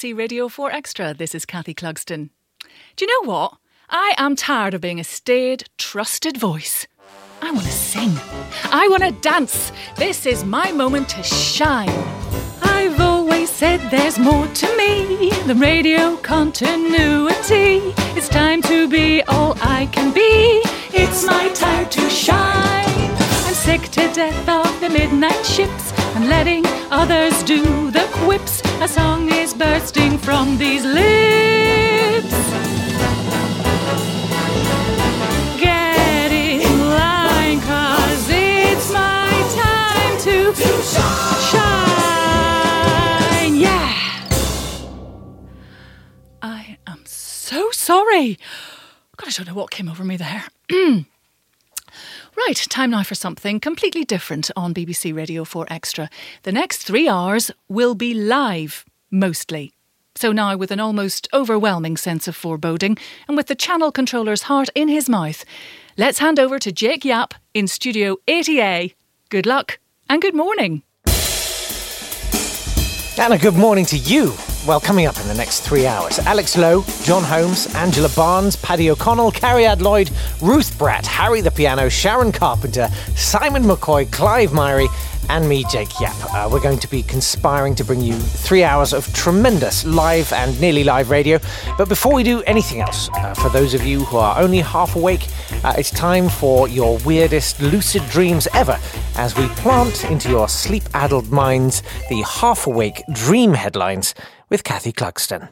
BBC Radio 4 Extra. This is Kathy Clugston. Do you know what? I am tired of being a staid, trusted voice. I want to sing. I want to dance. This is my moment to shine. I've always said there's more to me than radio continuity. It's time to be all I can be. It's my time to shine. I'm sick to death of the midnight ships and letting others do the quips. A song is bursting from these lips. Get in line, 'cause it's my time to shine. Yeah. I am so sorry. God, I don't know what came over me there. Right, time now for something completely different on BBC Radio 4 Extra. The next 3 hours will be live, mostly. So now, with an almost overwhelming sense of foreboding, and with the channel controller's heart in his mouth, let's hand over to Jake Yapp in Studio 80A. Good luck and good morning. And a good morning to you. Well, coming up in the next 3 hours, Alex Lowe, John Holmes, Angela Barnes, Paddy O'Connell, Carrie Adloyd, Ruth Bratt, Harry the Piano, Sharon Carpenter, Simon McCoy, Clive Myrie, and me, Jake Yapp. We're going to be conspiring to bring you 3 hours of tremendous live and nearly live radio. But before we do anything else, for those of you who are only half awake, it's time for your weirdest lucid dreams ever, as we plant into your sleep-addled minds the half-awake dream headlines with Kathy Clugston.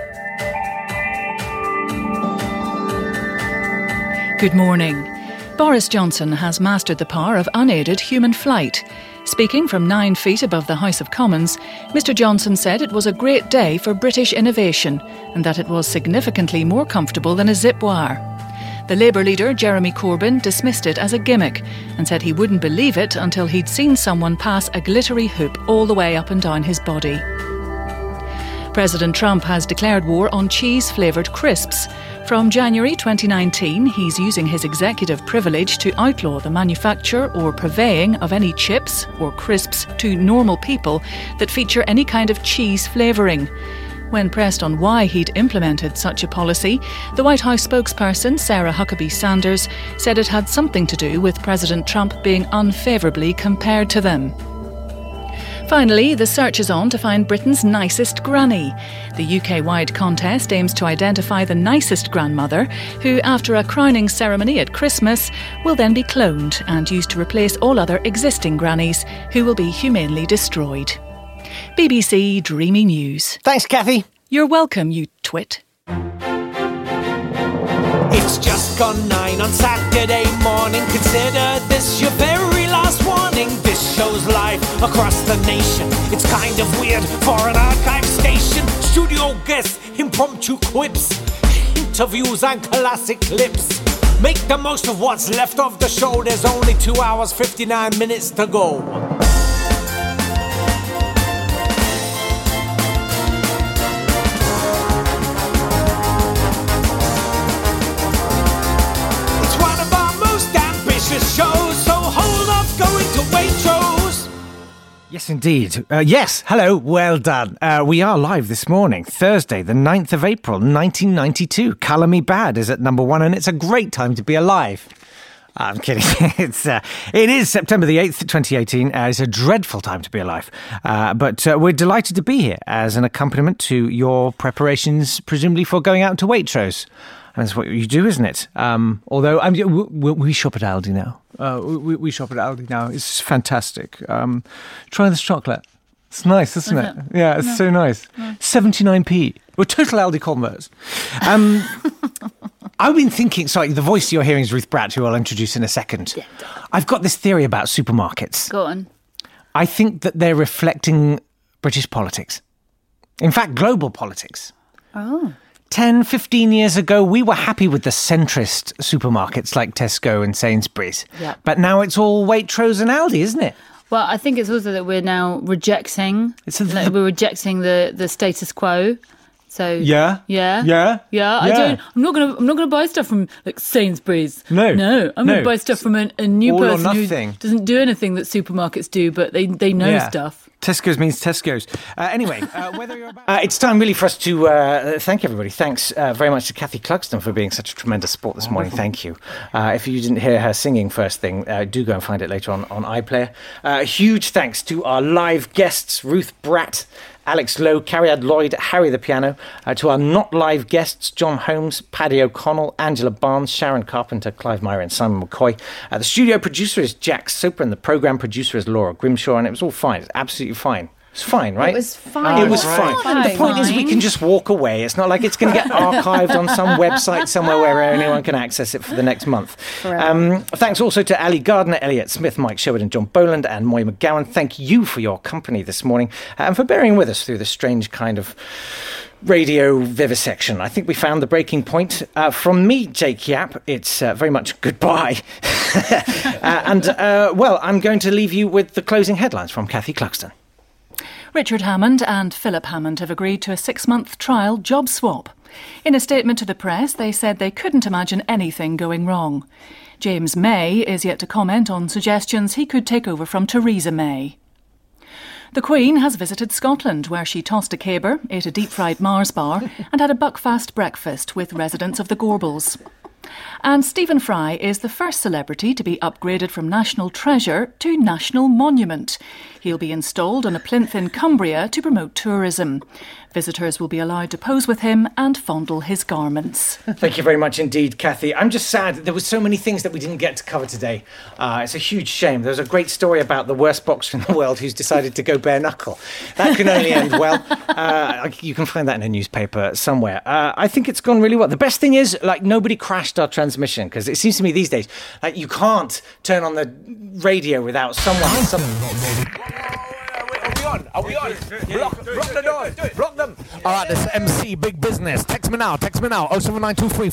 Good morning. Boris Johnson has mastered the power of unaided human flight. Speaking from 9 feet above the House of Commons, Mr Johnson said it was a great day for British innovation and that it was significantly more comfortable than a zip wire. The Labour leader, Jeremy Corbyn, dismissed it as a gimmick and said he wouldn't believe it until he'd seen someone pass a glittery hoop all the way up and down his body. President Trump has declared war on cheese-flavoured crisps. From January 2019, he's using his executive privilege to outlaw the manufacture or purveying of any chips or crisps to normal people that feature any kind of cheese flavouring. When pressed on why he'd implemented such a policy, the White House spokesperson, Sarah Huckabee Sanders, said it had something to do with President Trump being unfavourably compared to them. Finally, the search is on to find Britain's nicest granny. The UK-wide contest aims to identify the nicest grandmother, who, after a crowning ceremony at Christmas, will then be cloned and used to replace all other existing grannies, who will be humanely destroyed. BBC Dreamy News. Thanks, Kathy. You're welcome, you twit. It's just gone 9 on Saturday morning. Consider this your very last warning. This show's live across the nation. It's kind of weird for an archive station. Studio guests, impromptu quips, interviews and classic clips. Make the most of what's left of the show. There's only 2 hours, 59 minutes to go. Shows, so hold off going to Waitrose. Yes, indeed. Yes, hello, well done. We are live this morning, Thursday, the 9th of April, 1992. Colour Me Bad is at number 1, and it's a great time to be alive. I'm kidding. It is September the 8th, 2018. It's a dreadful time to be alive. But we're delighted to be here as an accompaniment to your preparations, presumably for going out to Waitrose. And that's what you do, isn't it? Although we shop at Aldi now. We shop at Aldi now. It's fantastic. Try this chocolate. It's nice, isn't it? Yeah, it's so nice. 79p. We're total Aldi converts. I've been thinking, sorry, the voice you're hearing is Ruth Bratt, who I'll introduce in a second. Yeah. I've got this theory about supermarkets. Go on. I think that they're reflecting British politics. In fact, global politics. Oh. 10, 15 years ago, we were happy with the centrist supermarkets like Tesco and Sainsbury's. Yep. But now it's all Waitrose and Aldi, isn't it? Well, I think it's also that we're now rejecting. We're rejecting the status quo. So yeah. I'm not gonna buy stuff from like Sainsbury's. No. I'm gonna buy stuff from a new all person or who nothing. doesn't do anything that supermarkets do, but they know stuff. Tesco's means Tesco's. Anyway, whether you're about... it's time really for us to thank everybody. Thanks very much to Kathy Clugston for being such a tremendous sport this morning. Thank you. If you didn't hear her singing first thing, do go and find it later on iPlayer. Huge thanks to our live guests, Ruth Bratt, Alex Lowe, Cariad Lloyd, Harry the Piano, to our not live guests, John Holmes, Paddy O'Connell, Angela Barnes, Sharon Carpenter, Clive Myra and Simon McCoy. The studio producer is Jack Soper and the programme producer is Laura Grimshaw, and it was all fine. It's absolutely fine. It's fine, right? It was fine. It was fine. The point is we can just walk away. It's not like it's going to get archived on some website somewhere where anyone can access it for the next month. Thanks also to Ali Gardner, Elliot Smith, Mike Sherwood and John Boland and Moy McGowan. Thank you for your company this morning and for bearing with us through this strange kind of radio vivisection. I think we found the breaking point. From me, Jake Yap, it's very much goodbye. I'm going to leave you with the closing headlines from Kathy Clugston. Richard Hammond and Philip Hammond have agreed to a 6-month trial job swap. In a statement to the press, they said they couldn't imagine anything going wrong. James May is yet to comment on suggestions he could take over from Theresa May. The Queen has visited Scotland, where she tossed a caber, ate a deep-fried Mars bar and had a buckfast breakfast with residents of the Gorbals. And Stephen Fry is the first celebrity to be upgraded from National Treasure to National Monument. He'll be installed on a plinth in Cumbria to promote tourism. Visitors will be allowed to pose with him and fondle his garments. Thank you very much indeed, Kathy. I'm just sad there were so many things that we didn't get to cover today. It's a huge shame. There's a great story about the worst boxer in the world who's decided to go bare knuckle. That can only end well. You can find that in a newspaper somewhere. I think it's gone really well. The best thing is, nobody crashed our transmission, because it seems to me these days, you can't turn on the radio without someone... Are we on? Block the doors. Block them. All right, this is MC Big Business. Text me now. 07923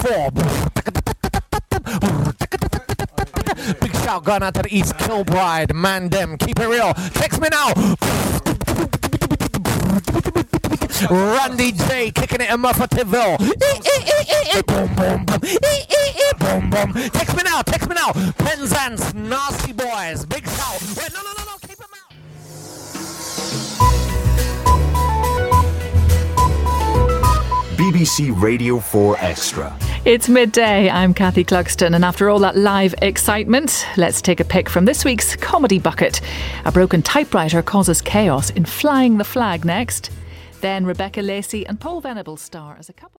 414. Big shout going out to the East Kilbride. Man them. Keep it real. Text me now. Randy J kicking it in Muffativille. Boom, boom. Text me now. Penzance, Nasty Boys. Big shout. Wait, no. Keep them out. BBC Radio 4 Extra. It's midday. I'm Kathy Clugston, and after all that live excitement, let's take a pick from this week's comedy bucket. A broken typewriter causes chaos in Flying the Flag next. Then Rebecca Lacey and Paul Venables star as a couple.